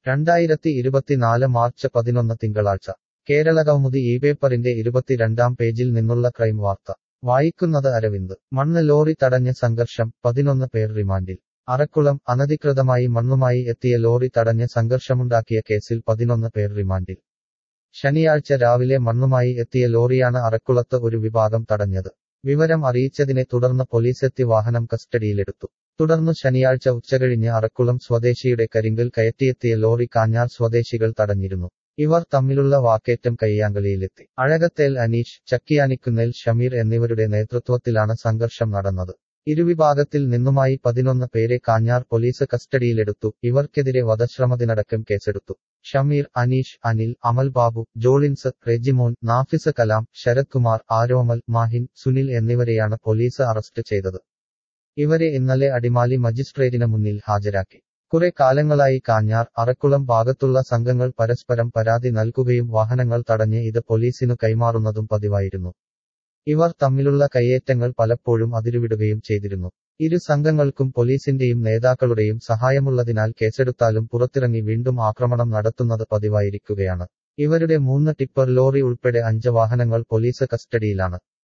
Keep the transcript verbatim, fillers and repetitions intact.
രണ്ടായിരത്തി ഇരുപത്തിനാല് മാർച്ച് പതിനൊന്ന് തിങ്കളാഴ്ച കേരളകൗമുദി ഈ പേപ്പറിന്റെ ഇരുപത്തിരണ്ടാം പേജിൽ നിന്നുള്ള ക്രൈം വാർത്ത വായിക്കുന്നത് അരവിന്ദ് മണ്ണ് ലോറി തടഞ്ഞ് സംഘർഷം പതിനൊന്ന് പേർ റിമാൻഡിൽ അറക്കുളം അനധികൃതമായി മണ്ണുമായി എത്തിയ ലോറി തടഞ്ഞ് സംഘർഷമുണ്ടാക്കിയ കേസിൽ പതിനൊന്ന് പേർ റിമാൻഡിൽ ശനിയാഴ്ച രാവിലെ മണ്ണുമായി എത്തിയ ലോറിയാണ് അറക്കുളത്ത് ഒരു വിഭാഗം തടഞ്ഞത് വിവരം അറിയിച്ചതിനെ തുടർന്ന് പോലീസെത്തി വാഹനം കസ്റ്റഡിയിലെടുത്തു തുടർന്നു ശനിയാഴ്ച ഉച്ചകഴിഞ്ഞ് അറക്കുളം സ്വദേശിയുടെ കരിങ്കൽ കയറ്റിയെത്തിയ ലോറി കാഞ്ഞാർ സ്വദേശികൾ തടഞ്ഞിരുന്നു ഇവർ തമ്മിലുള്ള വാക്കേറ്റം കയ്യാങ്കളിയിലെത്തി അഴകത്തേൽ അനീഷ് ചക്കിയാനിക്കുന്നേൽ ഷമീർ എന്നിവരുടെ നേതൃത്വത്തിലാണ് സംഘർഷം നടന്നത് ഇരുവിഭാഗത്തിൽ നിന്നുമായി പതിനൊന്ന് പേരെ കാഞ്ഞാർ പോലീസ് കസ്റ്റഡിയിലെടുത്തു ഇവർക്കെതിരെ വധശ്രമത്തിനടക്കം കേസെടുത്തു ഷമീർ അനീഷ് അനിൽ അമൽ ബാബു ജോളിൻസ് റെജിമോൻ നാഫിസ് കലാം ശരത് കുമാർ ആരോമൽ മാഹിൻ സുനിൽ എന്നിവരെയാണ് പോലീസ് അറസ്റ്റ് ചെയ്തത് ഇവരെ ഇന്നലെ അടിമാലി മജിസ്ട്രേറ്റിന് മുന്നിൽ ഹാജരാക്കി കുറെ കാലങ്ങളായി കാഞ്ഞാർ അറക്കുളം ഭാഗത്തുള്ള സംഘങ്ങൾ പരസ്പരം പരാതി നൽകുകയും വാഹനങ്ങൾ തടഞ്ഞ് ഇത് പോലീസിനു കൈമാറുന്നതും പതിവായിരുന്നു ഇവർ തമ്മിലുള്ള കയ്യേറ്റങ്ങൾ പലപ്പോഴും അതിരുവിടുകയും ചെയ്തിരുന്നു ഇരു സംഘങ്ങൾക്കും പോലീസിന്റെയും നേതാക്കളുടെയും സഹായമുള്ളതിനാൽ കേസെടുത്താലും പുറത്തിറങ്ങി വീണ്ടും ആക്രമണം നടത്തുന്നത് പതിവായിരിക്കുകയാണ് ഇവരുടെ മൂന്ന് ടിപ്പർ ലോറി ഉൾപ്പെടെ അഞ്ച് വാഹനങ്ങൾ പോലീസ് കസ്റ്റഡിയിലാണ്